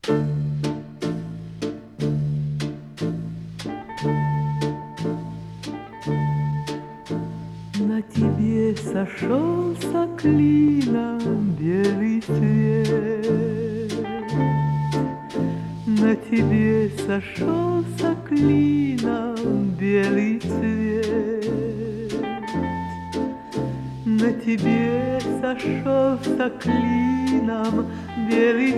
На тебе сошелся клином белый цвет, на тебе сошелся клином белый цвет, на тебе сошелся клином белый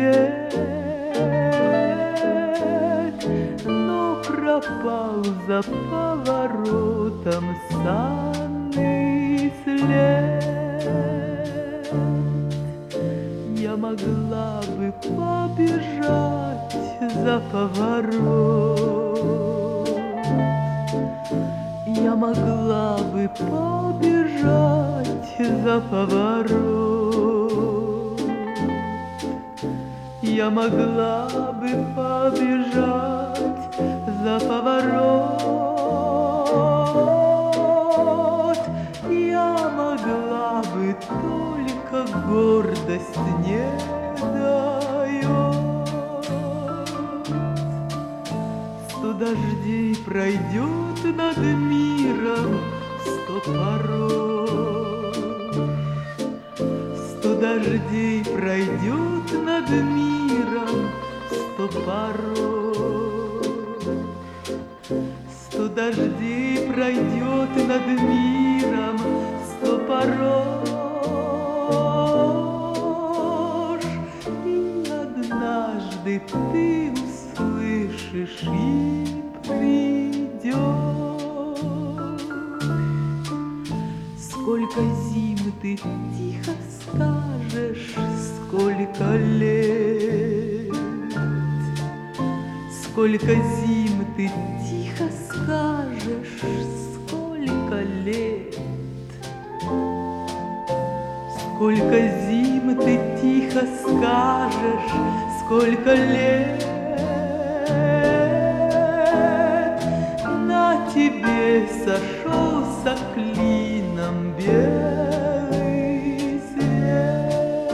цвет, но пропал за поворотом санный след. Я могла бы побежать за поворот, я могла бы побежать за поворот, я могла бы побежать за поворот, я могла бы, только гордость не дает. 100 дождей пройдет над миром, 100 порож, 100 дождей пройдет над миром, 100 порож, 100 дождей пройдет над миром, 100 порож, и однажды ты услышишь и придешь. Сколько зим ты тихо скажешь, сколько лет, сколько зим ты тихо скажешь, сколько лет, сколько зим ты тихо скажешь, сколько лет. На тебе сошелся клином белый свет.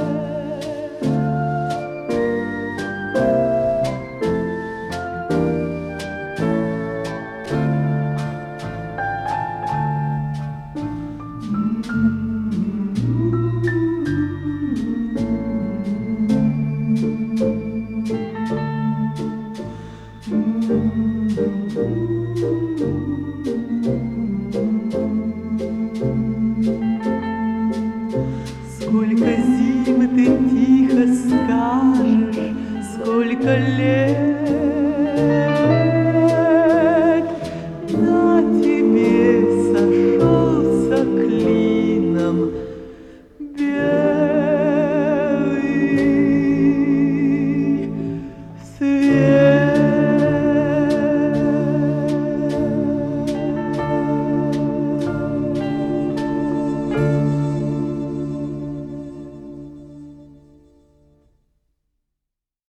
Сколько зим ты тихо скажешь, сколько лет.